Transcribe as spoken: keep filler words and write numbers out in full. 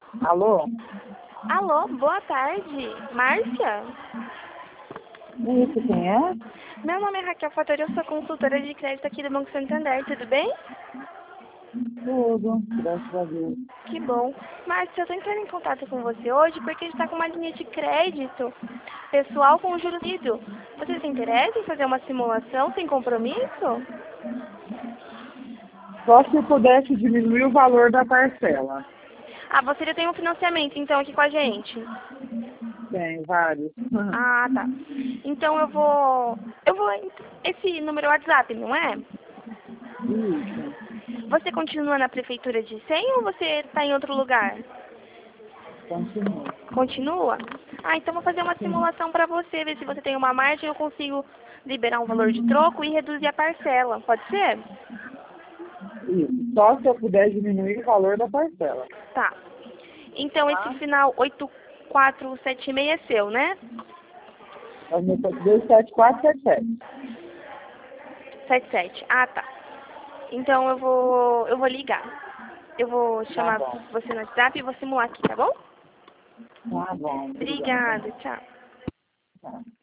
Alô? Alô, boa tarde. Márcia? Isso, quem é? Meu nome é Raquel Fatori, eu sou consultora de crédito aqui do Banco Santander, tudo bem? Tudo, graças a Deus. Que bom. Márcia, eu tô entrando em contato com você hoje porque a gente tá com uma linha de crédito pessoal com juros líquidos. Você se interessa em fazer uma simulação sem compromisso? Só se pudesse diminuir o valor da parcela. Ah, você já tem um financiamento então aqui com a gente. Tem vários. Ah, tá. Então eu vou... Eu vou... Esse número é WhatsApp, não é? Isso, Você continua na prefeitura de Icém ou você está em outro lugar? continua. Continua? Ah, então vou fazer uma Sim, simulação para você, ver se você tem uma margem eu consigo liberar um valor de troco e reduzir a parcela. Pode ser? isso. Só se eu puder diminuir o valor da parcela. Tá. Então esse Tá? final oito quatro sete seis é seu, né? É o meu dois sete quatro sete sete. sete sete. Ah, tá. Então eu vou eu vou ligar. Eu vou Tá chamar bom. você no WhatsApp e vou simular aqui, tá bom? Tá bom, obrigada. Obrigada, tchau. Tá.